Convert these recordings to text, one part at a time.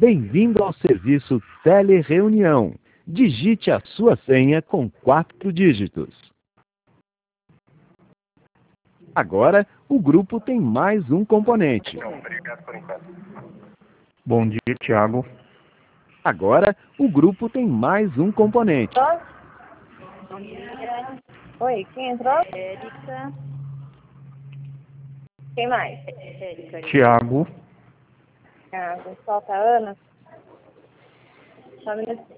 Bem-vindo ao serviço Telereunião. Digite a sua senha com 4 dígitos. Agora, o grupo tem mais um componente. Bom dia, Thiago. Agora, o grupo tem mais um componente. Bom dia. Oi, quem entrou? Érica. Quem mais? Érica. Thiago. Solta a Ana. Só um minutinho.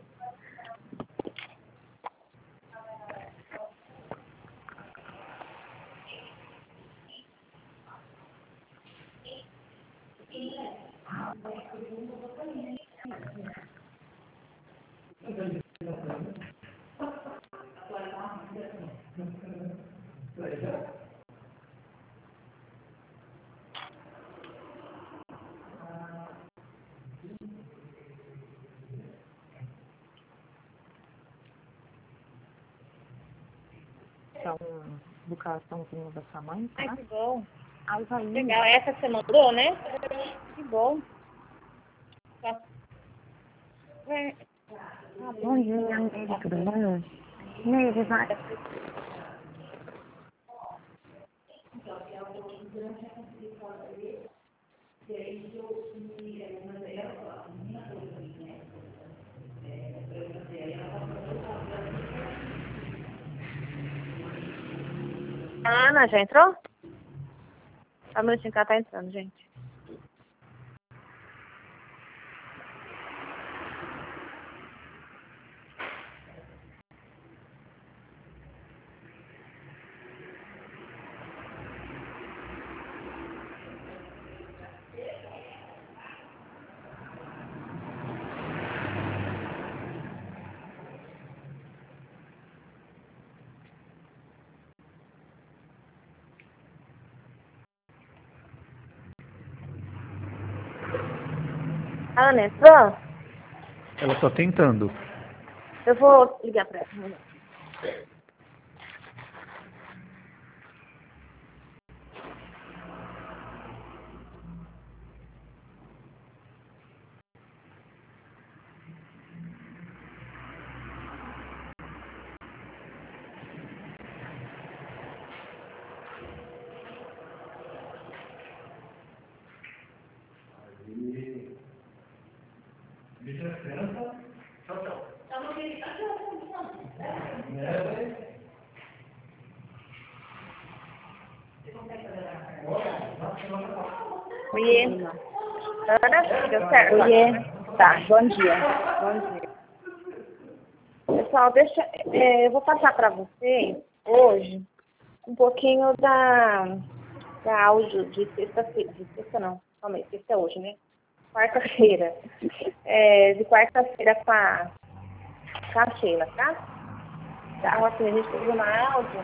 Educaçãozinha da sua mãe, tá? Ai, que bom. Ai, vai indo. Legal. Essa que você mandou, né? Que bom. Tá. Bom dia, Neide, tudo bom? Neide, vai. A Ana já entrou? Só um minutinho que ela tá entrando, gente. A Ana entrou? Ela tá tentando. Eu vou ligar pra ela. Oiê. Ana, deu certo? Oiê. Tá, bom dia. Bom dia. Pessoal, eu vou passar para vocês hoje um pouquinho da áudio de sexta-feira. De sexta não, calma aí, sexta é hoje, né? Quarta-feira. De quarta-feira com a Sheila, tá? Então, assim, a gente fez uma áudio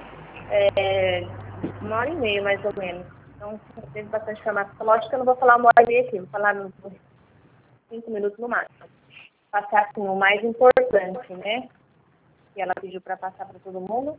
1h30, mais ou menos. Então, teve bastante informação. Lógico que eu não vou falar 1h30 aqui, vou falar 5 minutos no máximo. Passar, assim, o mais importante, né? Que ela pediu para passar para todo mundo.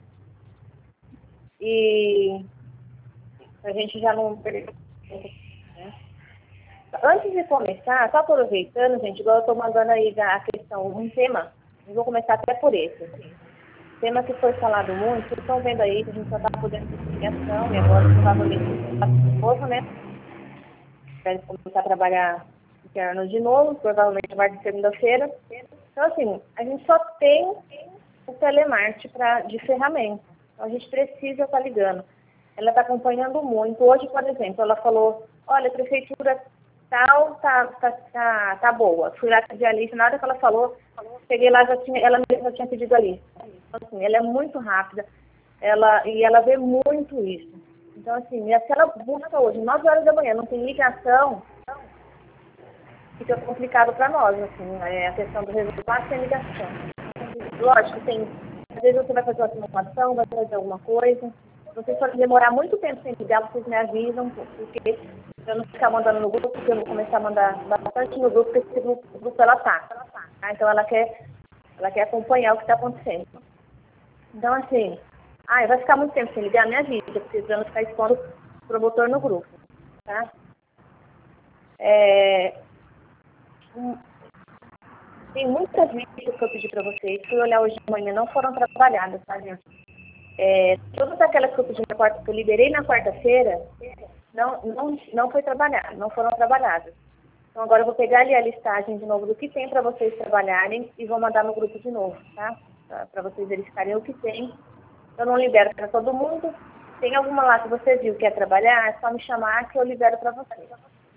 E a gente já não perdeu tempo, né? Antes de começar, só aproveitando, gente, igual eu estou mandando aí a questão, um tema, eu vou começar até por esse. Tema que foi falado muito, vocês estão vendo aí que a gente só está podendo ter ligação, e agora provavelmente um pouco, né? Vai começar a trabalhar interno de novo, provavelmente vai de segunda-feira. Então, assim, a gente só tem o telemarketing de ferramenta. Então, a gente precisa estar ligando. Ela está acompanhando muito. Hoje, por exemplo, ela falou, olha, a prefeitura tal tá boa. Fui lá pedir a lista, na hora que ela falou, cheguei lá, ela mesma já tinha pedido a lista. Então, assim, ela é muito rápida, e ela vê muito isso. Então, assim, se ela busca hoje, 9 horas da manhã, não tem ligação, fica complicado para nós, assim, a questão do resultado sem ligação. Lógico, às vezes você vai fazer uma simulação, vai fazer alguma coisa. Se vocês forem demorar muito tempo sem ligar, vocês me avisam, porque eu não ficar mandando no grupo, porque eu vou começar a mandar bastante no grupo, porque esse grupo ela tá. Então ela quer acompanhar o que está acontecendo. Então, assim, vai ficar muito tempo sem ligar, me avisa, porque eu não ficar expondo o promotor no grupo, tá? tem muitas listas que eu pedi para vocês, fui olhar hoje de manhã, não foram trabalhadas, tá, gente? Todas aquelas que eu pedi que eu liberei na quarta-feira, não foi trabalhada, não foram trabalhadas. Então agora eu vou pegar ali a listagem de novo do que tem para vocês trabalharem e vou mandar no grupo de novo, tá? Para vocês verificarem o que tem. Eu não libero para todo mundo. Tem alguma lá que você viu que quer trabalhar, é só me chamar que eu libero para vocês.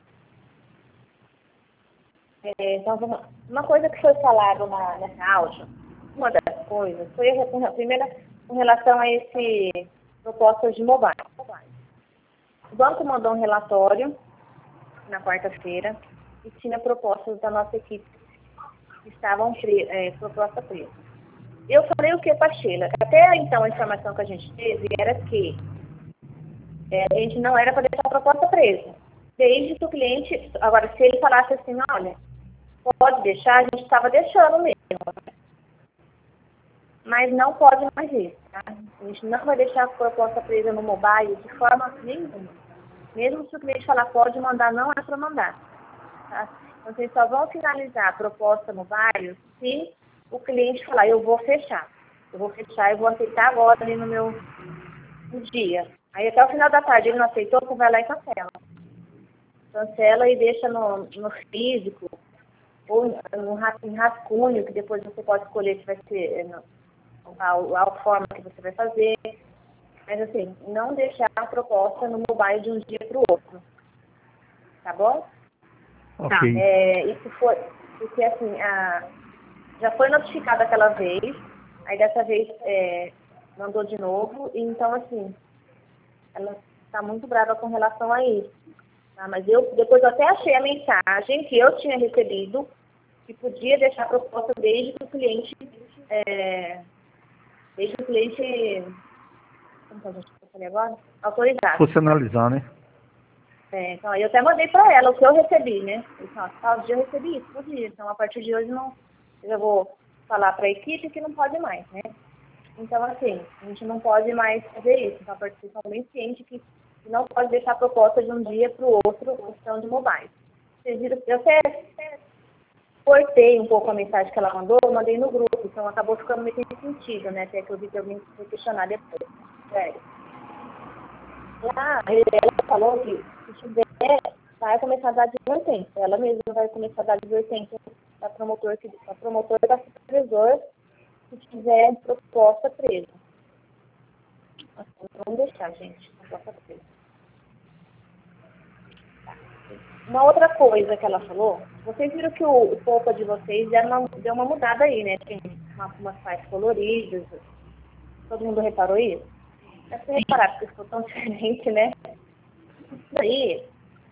Então, uma coisa que foi falado nessa áudio, uma das coisas, foi a primeira com relação a esse propostas de mobile. O banco mandou um relatório na quarta-feira e tinha propostas da nossa equipe que estavam proposta presa. Eu falei o que para a Sheila? Até então a informação que a gente teve era que a gente não era para deixar a proposta presa. Desde que o cliente, agora se ele falasse assim, olha, pode deixar, a gente estava deixando mesmo. Mas não pode mais isso, tá? A gente não vai deixar a proposta presa no mobile de forma nenhuma. Mesmo se o cliente falar pode mandar, não é para mandar. Tá? Então, vocês só vão finalizar a proposta mobile se o cliente falar, eu vou fechar. Eu vou aceitar agora ali no dia. Aí até o final da tarde ele não aceitou, você vai lá e cancela. Cancela e deixa no físico, ou em rascunho, que depois você pode escolher se vai ser a forma que você vai fazer. Mas assim, não deixar a proposta no mobile de um dia para o outro. Tá bom? Ok. Isso foi, porque assim, já foi notificado aquela vez, aí dessa vez mandou de novo, e então assim, ela está muito brava com relação a isso. Tá? Mas depois eu até achei a mensagem que eu tinha recebido, que podia deixar a proposta desde que o cliente, como que a gente falei agora? Autorizado. Fosse analisar, né? Então, eu até mandei para ela o que eu recebi, né? Eu disse, tal dia eu recebi isso, podia. Então, a partir de hoje, eu vou falar para a equipe que não pode mais, né? Então, assim, a gente não pode mais fazer isso. Então, a participação bem ciente que não pode deixar a proposta de um dia para o outro, questão de mobile. Vocês viram, eu até cortei um pouco a mensagem que ela mandou, eu mandei no grupo, então acabou ficando meio sem sentido, né? Até que eu vi que alguém foi questionar depois. Ela falou que se tiver, vai começar a dar advertência. Ela mesma vai começar a dar advertência para promotor e para supervisor se tiver proposta presa. Assim, vamos deixar, gente, proposta presa. Tá. Uma outra coisa que ela falou, vocês viram que o polpa de vocês deu uma mudada aí, né? Tem umas partes coloridas. Todo mundo reparou isso? É pra reparar, porque ficou tão diferente, né? Isso aí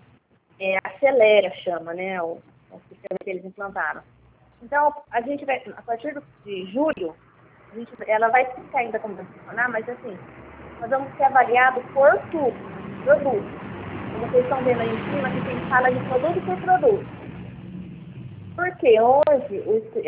acelera, chama, né? O sistema que eles implantaram. Então, a gente vai, a partir de julho, ela vai explicar ainda como vai funcionar, mas assim, nós vamos ser avaliados por produto. Como vocês estão vendo aí em cima, aqui tem fala de produto por produto. Porque hoje,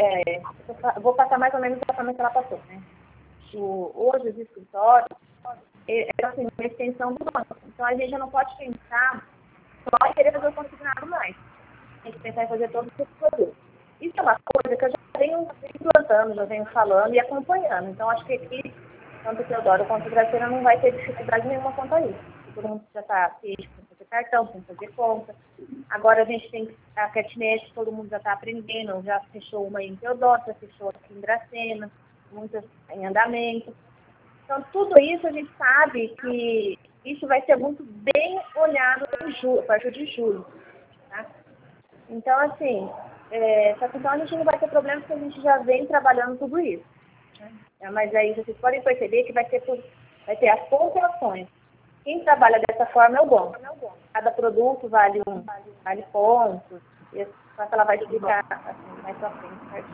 eu vou passar mais ou menos da forma que ela passou, né? Hoje os escritórios assim, uma extensão do banco. Então a gente já não pode pensar só em querer fazer o consignado mais. Tem que pensar em fazer todos os produtos. Isso é uma coisa que eu já venho implantando, já venho falando e acompanhando. Então acho que aqui, tanto o Teodoro quanto o Graciela não vai ter dificuldade nenhuma quanto a isso. Todo mundo já está ciente para fazer cartão, para fazer conta. Agora a gente tem a Catnet, todo mundo já está aprendendo, já fechou uma em Teodoro, já fechou aqui em Dracena, muitas em andamento. Então, tudo isso a gente sabe que isso vai ser muito bem olhado a partir de julho. Tá? Então, assim, só que então a gente não vai ter problema porque a gente já vem trabalhando tudo isso. Né? Mas aí vocês podem perceber que vai ter as pontuações. Quem trabalha dessa forma é o banco. Cada produto vale pontos. E ela vai explicar assim, mais pra frente, certo?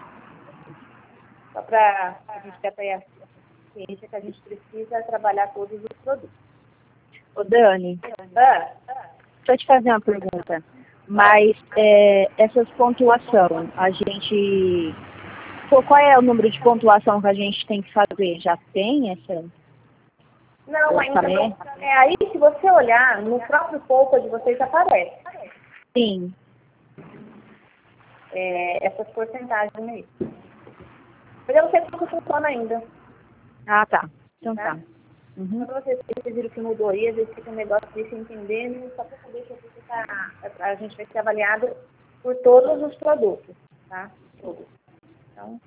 Só para a gente ter a ciência que a gente precisa trabalhar todos os produtos. Ô, Dani, deixa eu te fazer uma pergunta. Mas essas pontuações, a gente... Qual é o número de pontuação que a gente tem que fazer? Já tem essa? Não, ainda não. Aí, se você olhar, no próprio polpa de vocês aparece. Sim. essas porcentagens aí. Mas eu não sei como funciona ainda. Ah, tá. Então tá. Só para vocês viram que mudou aí, às vezes fica um negócio de se entendendo, só para saber que a gente vai ser avaliado por todos os produtos, tá? Todos. Então,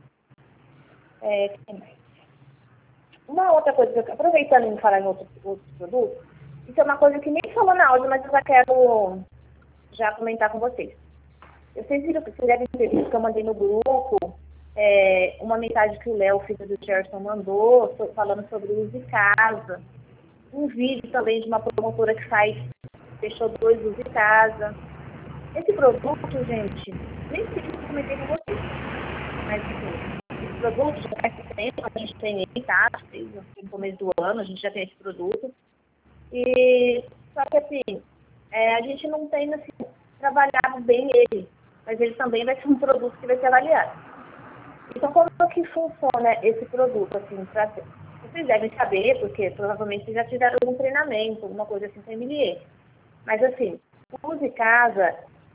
uma outra coisa, aproveitando em falar em outros produtos, isso é uma coisa que nem falou na áudio, mas eu já quero comentar com vocês. Vocês viram que vocês devem ter visto que eu mandei no grupo, uma mensagem que o Léo, filho do Gerson, mandou, falando sobre uso de casa. Um vídeo também de uma promotora que fechou 2 usos de casa. Esse produto, gente, nem sei se eu comentei com vocês, mas esse produto já faz tempo, a gente tem ele, tá? Desde o começo do ano a gente já tem esse produto. E só que assim, a gente não tem assim, trabalhado bem ele, mas ele também vai ser um produto que vai ser avaliado. Então, como que funciona esse produto, assim, vocês devem saber, porque provavelmente vocês já tiveram algum treinamento, alguma coisa assim com MLE. Mas, assim, o Use Casa,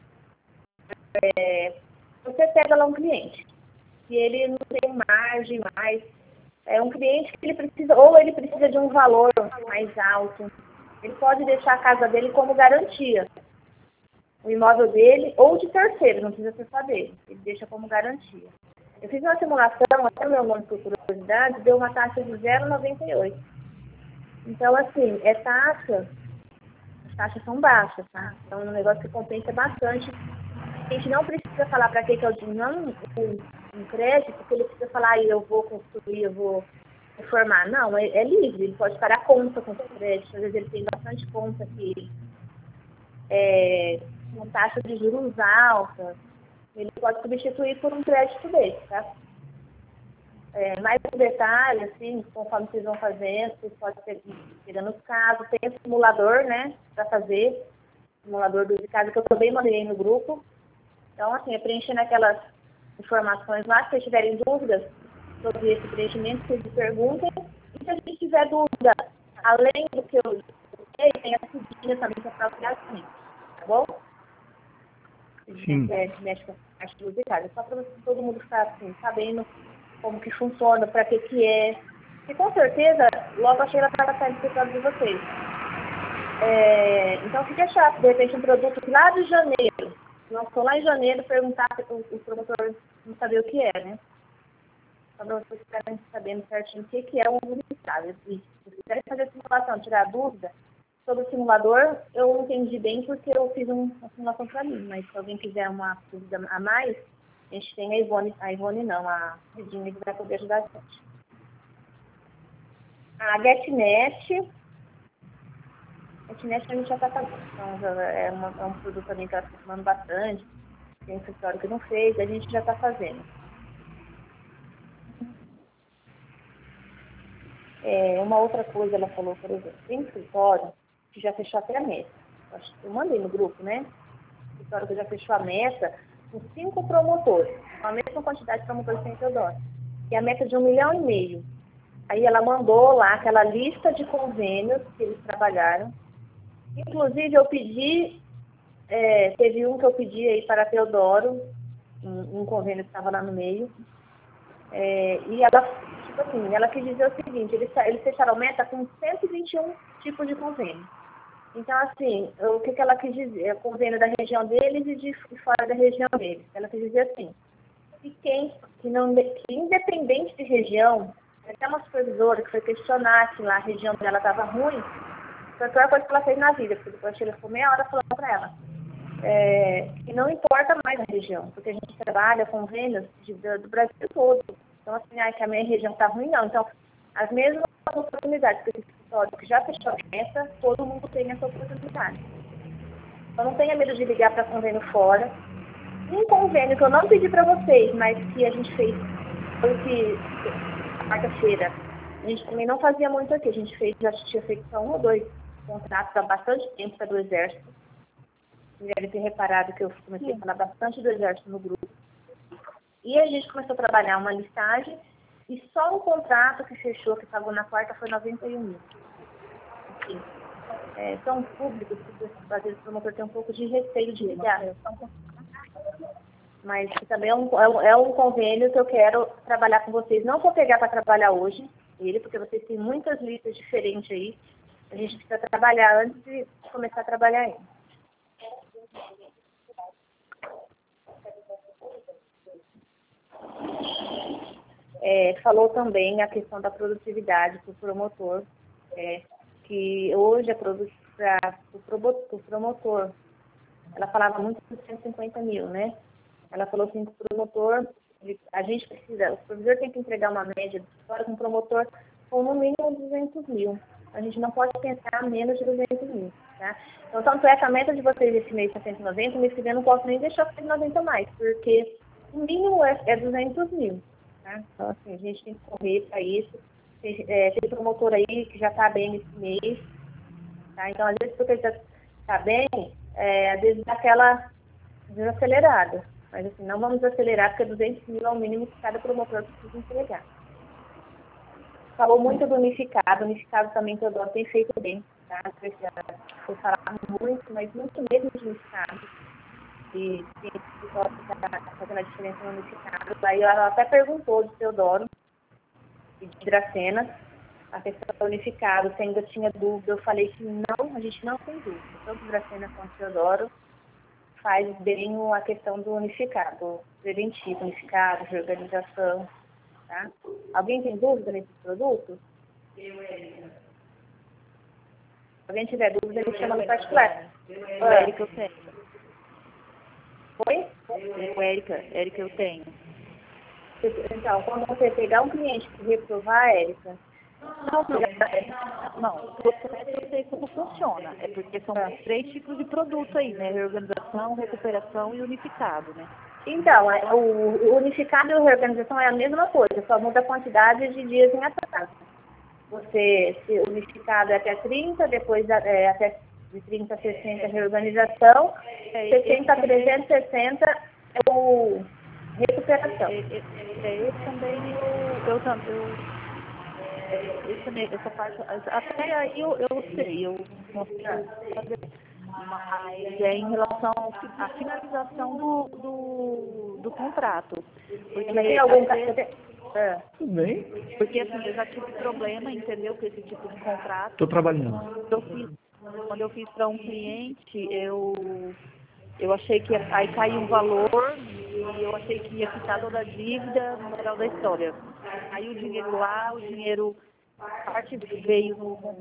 você pega lá um cliente, que ele não tem margem mais, é um cliente que ele precisa de um valor mais alto, ele pode deixar a casa dele como garantia, o imóvel dele, ou de terceiro, não precisa ser só dele, ele deixa como garantia. Eu fiz uma simulação, até o meu nome por curiosidade, deu uma taxa de 0,98. Então, assim, as taxas são baixas, tá? Então, é um negócio que compensa bastante. A gente não precisa falar para que é o dinheiro, um crédito, porque ele precisa falar, eu vou construir, eu vou reformar. Não, é livre, ele pode parar conta com o crédito. Às vezes ele tem bastante conta que com taxa de juros alta. Ele pode substituir por um crédito desse, tá? Mais um detalhe, assim, conforme vocês vão fazendo, vocês podem pegando os casos, tem o simulador, né, para fazer, simulador do caso que eu também mandei no grupo. Então, assim, preenchendo aquelas informações lá, se vocês tiverem dúvidas sobre esse preenchimento, vocês me perguntem. E se a gente tiver dúvida, além do que eu sei, tem a seguinte também que é para o assim, tá bom? Sim. Mexe com a parte do casa, só para todo mundo ficar assim, sabendo como que funciona, para que é. E com certeza, logo a Sheila vai estar explicando de vocês. Então fica chato, de repente, um produto que lá de janeiro, lançou lá em janeiro, perguntar se o promotor não sabia o que é, né? Só para vocês ficarem sabendo certinho o que é um publicitário. E se quiserem fazer a simulação, tirar dúvida sobre o simulador, eu não entendi bem porque eu fiz uma simulação para mim, mas se alguém quiser uma dúvida a mais, a gente tem a Virginia que vai poder ajudar a gente. A GetNet a gente já está fazendo. Então, é um produto também que ela está falando bastante, tem um escritório que não fez, a gente já está fazendo. Uma outra coisa, ela falou, por exemplo, tem escritório que já fechou até a meta. Eu mandei no grupo, né? Escritório que já fechou a meta com 5 promotores, com a mesma quantidade de promotores que tem em Teodoro. E a meta de 1,5 milhão. Aí ela mandou lá aquela lista de convênios que eles trabalharam. Inclusive, eu pedi, teve um que eu pedi aí para Teodoro, um convênio que estava lá no meio. E ela, tipo assim, ela quis dizer o seguinte, eles fecharam a meta com 121 tipos de convênio. Então, assim, o que ela quis dizer? É o convênio da região deles e de fora da região deles. Ela quis dizer assim, que independente de região, até uma supervisora que foi questionar que lá a região dela estava ruim, foi a pior coisa que ela fez na vida, porque depois ela ficou meia hora falando para ela. Que não importa mais a região, porque a gente trabalha convênios do Brasil todo. Então, assim, que a minha região está ruim, não. Então, as mesmas oportunidades que esse escritório que já fechou a meta, todo mundo tem essa oportunidade. Então, não tenha medo de ligar para convênio fora. Um convênio que eu não pedi para vocês, mas que a gente fez, foi que, quarta-feira, a gente também não fazia muito aqui. A gente já tinha feito só 1 ou 2 contratos há bastante tempo para do Exército. Vocês devem ter reparado que eu comecei a falar bastante do Exército no grupo. E a gente começou a trabalhar uma listagem e só um contrato que fechou, que pagou na quarta, foi 91 mil. Enfim, são públicos que às vezes o promotor tem um pouco de receio de ligar. mas também é um convênio que eu quero trabalhar com vocês. Não vou pegar para trabalhar hoje ele, porque vocês têm muitas listas diferentes aí. A gente precisa trabalhar antes de começar a trabalhar ele. Falou também a questão da produtividade para o promotor, que hoje para o promotor, ela falava muito de 150 mil, né? Ela falou assim que o promotor, a gente precisa, o promotor tem que entregar uma média de história com o promotor com no mínimo 200 mil. A gente não pode pensar menos de 200 mil, tá? Então, tanto é que a meta de vocês esse mês é 190, mês que vem eu não posso nem deixar 190 mais, porque o mínimo é 200 mil, tá? Então, assim, a gente tem que correr para isso. Tem promotor aí que já está bem nesse mês, tá? Então, às vezes, porque ele está bem, às vezes dá aquela desacelerada. Mas, assim, não vamos acelerar, porque 200 mil é o mínimo que cada promotor precisa entregar. Falou muito do unificado. O unificado também, que eu dou, tem feito bem, tá? Foi falar muito, mas muito mesmo de unificado. E tem que está fazendo a diferença no unificado. Aí ela até perguntou de Teodoro e de Dracena, a questão do unificado, se ainda tinha dúvida. Eu falei que não, a gente não tem dúvida. Tanto Dracena quanto Teodoro faz bem a questão do unificado, preventivo, unificado, de organização, tá? Alguém tem dúvida nesse produto? Se alguém tiver dúvida, me chama no particular. Érica, eu tenho. Oi? Érica, eu tenho. Então, quando você pegar um cliente que reprovar, Érica, Não, eu sei como funciona. É porque são 3 tipos de produto aí, né? Reorganização, recuperação e unificado, né? Então, o unificado e a reorganização é a mesma coisa, só muda a quantidade de dias em atraso. Se unificado é até 30, depois até de 30 a 60 é reorganização, 60 a 360 é o recuperação. Esse também essa parte, até aí eu sei, eu consigo fazer, mas é em relação à finalização do contrato. Porque tem algum Tudo bem? Porque assim, eu já tive problema, entendeu, com esse tipo de contrato. Estou trabalhando. Quando eu fiz para um cliente, eu achei que aí caiu um valor e eu achei que ia quitar toda a dívida no final da história. Aí o dinheiro lá, a parte veio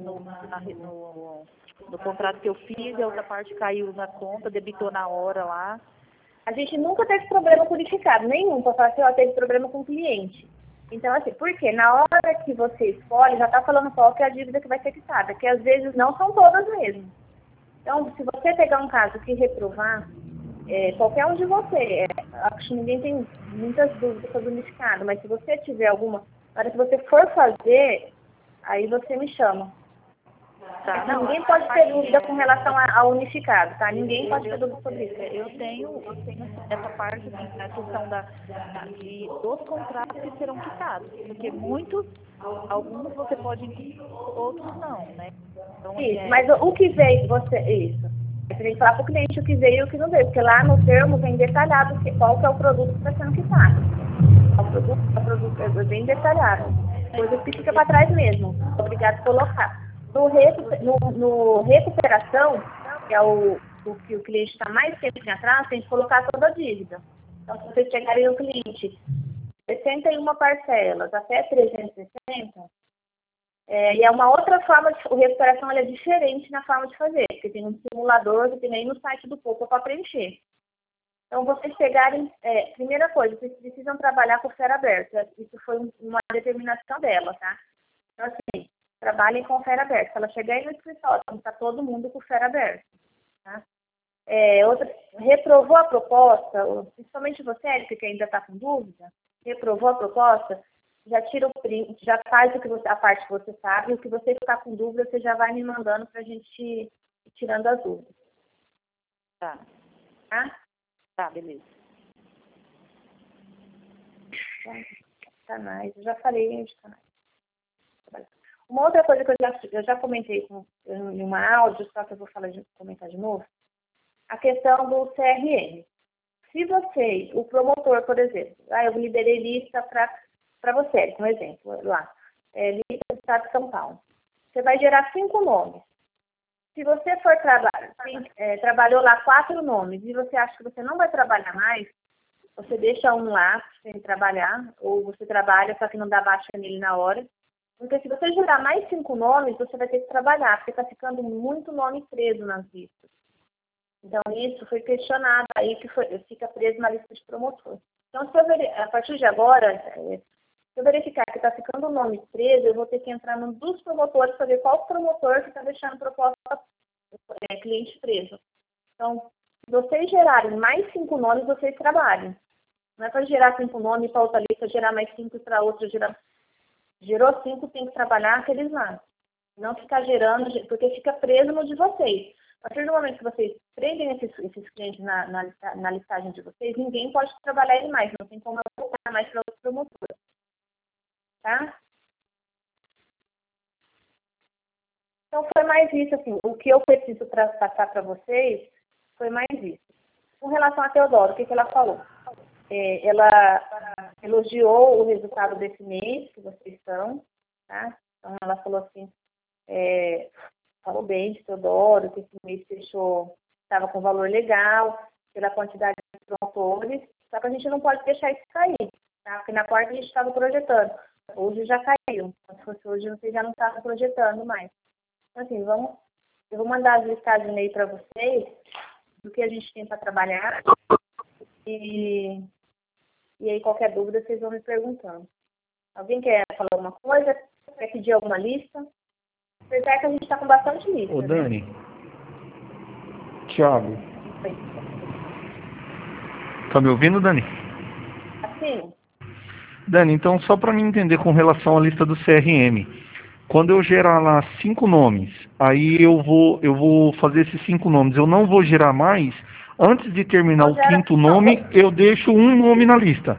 no contrato que eu fiz, a outra parte caiu na conta, debitou na hora lá. A gente nunca teve problema com unificado, nenhum, para falar assim, teve problema com o cliente. Então, assim, por quê? Na hora que você escolhe, já está falando qual que é a dívida que vai ser quitada, que às vezes não são todas mesmo. Então, se você pegar um caso que reprovar, qualquer um de você, acho que ninguém tem muitas dúvidas sobre o unificado, mas se você tiver alguma, na hora que você for fazer, aí você me chama. Tá? Ninguém pode ter dúvida com relação ao unificado, tá? Ninguém pode ter dúvida sobre isso. Eu tenho essa parte, assim, a questão dos contratos que serão quitados, porque alguns você pode incluir, outros não, né? Então, isso, mas o que veio, isso. Você tem que falar para o cliente o que veio e o que não veio, porque lá no termo vem detalhado qual que é o produto que está sendo quitado. O produto é bem detalhado. Coisa que fica para trás mesmo. Obrigado por colocar. No recuperação, que é o que o cliente está mais tempo em atraso, tem que colocar toda a dívida. Então, se vocês pegarem o cliente 61 parcelas até 360, e é uma outra forma a recuperação é diferente na forma de fazer, porque tem um simulador que tem aí no site do Poupa para preencher. Então, vocês pegarem, primeira coisa, vocês precisam trabalhar com o FER aberto. Isso foi uma determinação dela, tá? Então, assim, trabalhem com o FER aberto. Se ela chegar aí no escritório, está todo mundo com o FER aberto. Tá? Reprovou a proposta, principalmente você, Érica, que ainda está com dúvida, reprovou a proposta, já tira o print, já faz a parte que você sabe, e o que você ficar com dúvida, você já vai me mandando para a gente ir tirando as dúvidas. Tá. Tá? Tá, beleza. Canais, eu já falei de canais. Uma outra coisa que eu já comentei em uma áudio, só que eu vou comentar de novo, a questão do CRM. Se você, o promotor, por exemplo, eu liberei lista para você, como exemplo, lá, lista do Estado de São Paulo. Você vai gerar 5 nomes. Se você for trabalhou lá 4 nomes e você acha que você não vai trabalhar mais, você deixa um lá sem trabalhar, ou você trabalha, só que não dá baixa nele na hora. Porque se você gerar mais 5 nomes, você vai ter que trabalhar, porque está ficando muito nome preso nas listas. Então, isso foi questionado aí, que fica preso na lista de promotor. Então, a partir de agora, se eu verificar que está ficando o nome preso, eu vou ter que entrar num dos promotores para ver qual promotor que está deixando proposta cliente preso. Então, se vocês gerarem mais 5 nomes, vocês trabalham. Não é para gerar 5 nomes para outra lista, gerar mais 5 para outra, gerou 5, tem que trabalhar aqueles lá. Não ficar gerando, porque fica preso no de vocês. A partir do momento que vocês prendem esses clientes na listagem de vocês, ninguém pode trabalhar ele mais, não tem como voltar mais para outro promotor. Tá? Então, foi mais isso, assim, o que eu preciso passar para vocês foi mais isso. Com relação a Teodoro, o que ela falou? Ela elogiou o resultado desse mês que vocês estão, tá? Então, ela falou assim, falou bem de Teodoro, que esse mês fechou, estava com valor legal, pela quantidade de promotores, só que a gente não pode deixar isso cair, tá? Porque na quarta a gente estava projetando, hoje já caiu, se fosse hoje vocês já não estavam projetando mais. Então, assim, eu vou mandar as listagens aí para vocês, do que a gente tem para trabalhar, e aí qualquer dúvida vocês vão me perguntando. Alguém quer falar alguma coisa? Quer pedir alguma lista? Apesar que a gente está com bastante lista. Ô, Dani. Né? Thiago. Tá me ouvindo, Dani? Assim? Dani, então só para me entender com relação à lista do CRM. Quando eu gerar lá 5 nomes, aí eu vou fazer esses 5 nomes. Eu não vou gerar mais. Antes de terminar o 5º nome, eu deixo um nome na lista.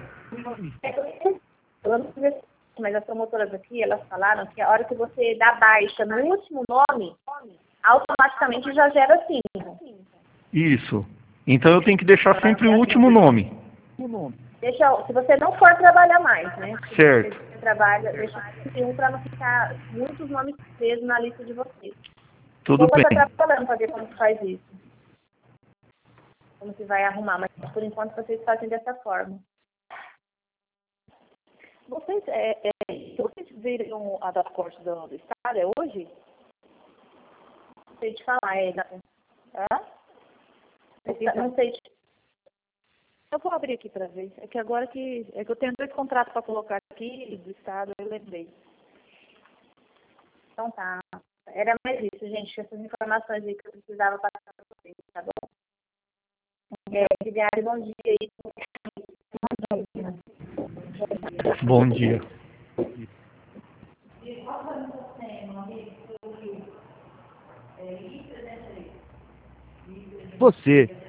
Mas as promotoras aqui, elas falaram que a hora que você dá baixa no último nome, automaticamente já gera 5. Isso. Então eu tenho que deixar sempre o último nome. Se você não for trabalhar mais, né? Certo. Você trabalha, deixa um para não ficar muitos nomes presos na lista de vocês. Tudo bem. Eu vou estar trabalhando para ver como se faz isso. Como se vai arrumar, mas por enquanto vocês fazem dessa forma. Vocês viram a da Corte do Estado, é hoje? Não sei te falar, Não sei te... Eu vou abrir aqui para ver. É que agora que eu tenho 2 contratos para colocar aqui do Estado, eu lembrei. Então tá. Era mais isso, gente. Essas informações aí que eu precisava passar para vocês, tá bom? Obrigada e bom dia aí. Bom dia. Você